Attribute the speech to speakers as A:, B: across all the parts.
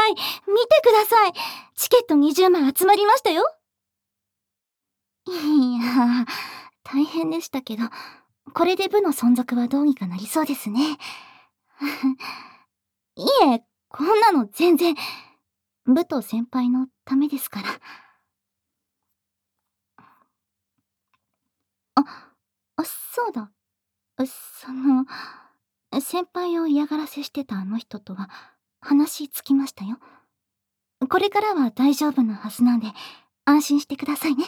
A: い、見てください。チケット20枚集まりましたよ。いや、大変でしたけど、これで部の存続はどうにかなりそうですね。いえ、こんなの全然、部と先輩のためですから。そうだ。その、先輩を嫌がらせしてたあの人とは話つきましたよ。これからは大丈夫なはずなんで、安心してくださいね。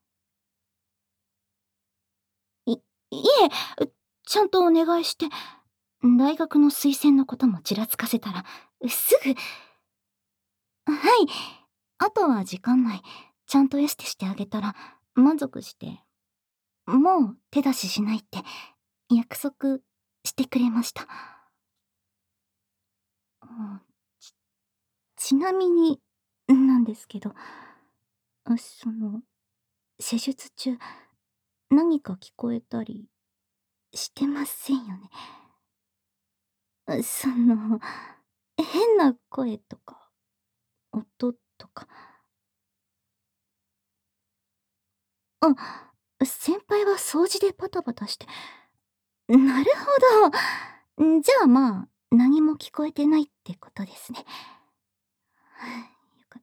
A: いえ、ちゃんとお願いして、大学の推薦のこともちらつかせたら、すぐ。はい。あとは時間内、ちゃんとエステしてあげたら、満足して、もう手出ししないって約束してくれました。うんちなみになんですけど、施術中、何か聞こえたりしてませんよね。変な声とか、音とか。先輩は掃除でパタパタして。なるほど。じゃあまあ、何も聞こえてないってことですね。よかった。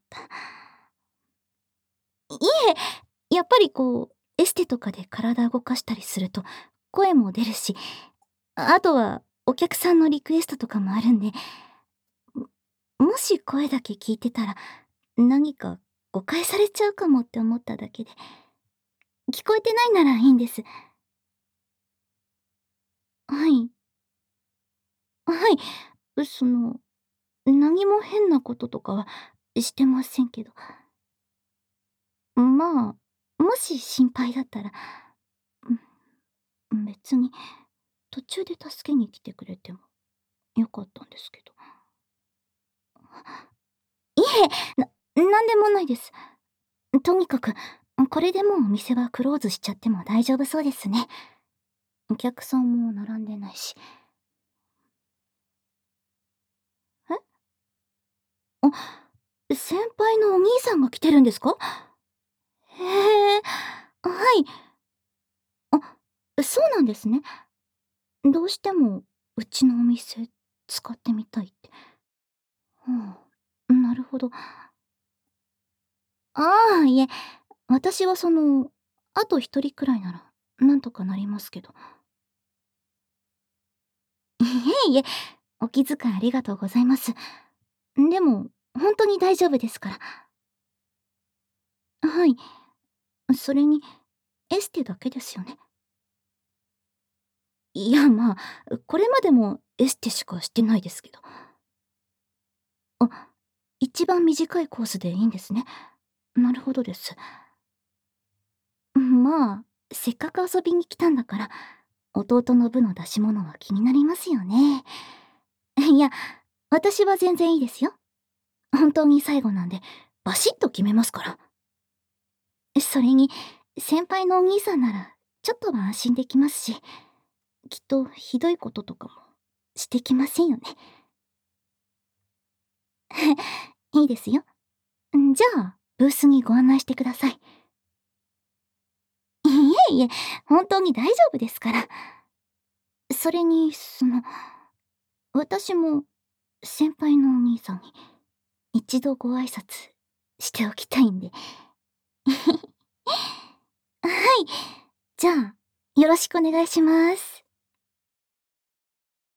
A: いえ、やっぱりエステとかで体動かしたりすると、声も出るし、あとはお客さんのリクエストとかもあるんで、もし声だけ聞いてたら、何か誤解されちゃうかもって思っただけで、聞こえてないならいいんです。はい。はい。何も変なこととかはしてませんけど。まあ、もし心配だったら、別に途中で助けに来てくれてもよかったんですけど。いえ、なんでもないです。とにかく、これでもうお店はクローズしちゃっても大丈夫そうですね。お客さんも並んでないし。え先輩のお兄さんが来てるんですか？へえ、はい。そうなんですね。どうしてもうちのお店使ってみたいって。なるほど。いえ、私はあと一人くらいなら、なんとかなりますけど。いえいえ、お気遣いありがとうございます。でも、本当に大丈夫ですから。はい。それに、エステだけですよね。いや、まあ、これまでもエステしかしてないですけど。一番短いコースでいいんですね。なるほどです。まあ、せっかく遊びに来たんだから、弟の部の出し物は気になりますよね。いや、私は全然いいですよ。本当に最後なんで、バシッと決めますから。それに、先輩のお兄さんなら、ちょっとは安心できますし、きっとひどいこととかもしてきませんよね。いいですよ。じゃあ、ブースにご案内してください。いえいえ、本当に大丈夫ですから。それに、私も先輩のお兄さんに一度ご挨拶しておきたいんで。はい。じゃあ、よろしくお願いします。